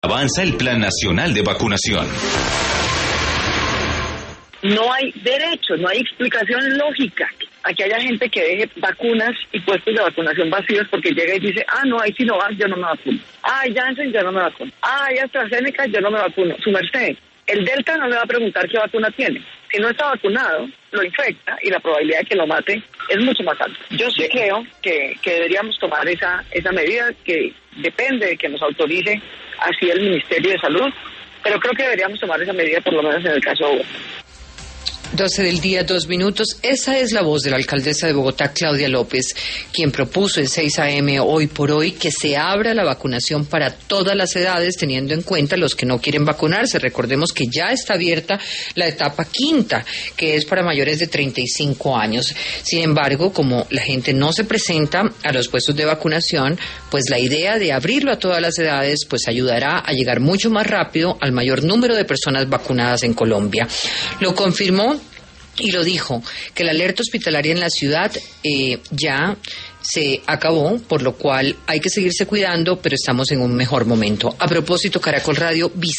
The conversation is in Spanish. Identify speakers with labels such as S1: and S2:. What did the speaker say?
S1: Avanza el Plan Nacional de Vacunación.
S2: No hay derecho, no hay explicación lógica a que haya gente que deje vacunas y puestos de vacunación vacíos porque llega y dice, no hay Sinovac, yo no me vacuno. Janssen, yo no me vacuno. Hay AstraZeneca, yo no me vacuno. Su merced, el Delta no le va a preguntar qué vacuna tiene. Si no está vacunado, lo infecta y la probabilidad de que lo mate es mucho más alta. Yo sí creo que deberíamos tomar esa medida que depende de que nos autorice así el Ministerio de Salud, pero creo que deberíamos tomar esa medida por lo menos en el caso de Bogotá.
S3: 12 del día, 2 minutos. Esa es la voz de la alcaldesa de Bogotá, Claudia López, quien propuso en 6 AM hoy por hoy que se abra la vacunación para todas las edades, teniendo en cuenta los que no quieren vacunarse. Recordemos que ya está abierta la etapa quinta, que es para mayores de 35 años. Sin embargo, como la gente no se presenta a los puestos de vacunación, pues la idea de abrirlo a todas las edades pues ayudará a llegar mucho más rápido al mayor número de personas vacunadas en Colombia. Lo confirmó y lo dijo, que la alerta hospitalaria en la ciudad ya se acabó, por lo cual hay que seguirse cuidando, pero estamos en un mejor momento. A propósito, Caracol Radio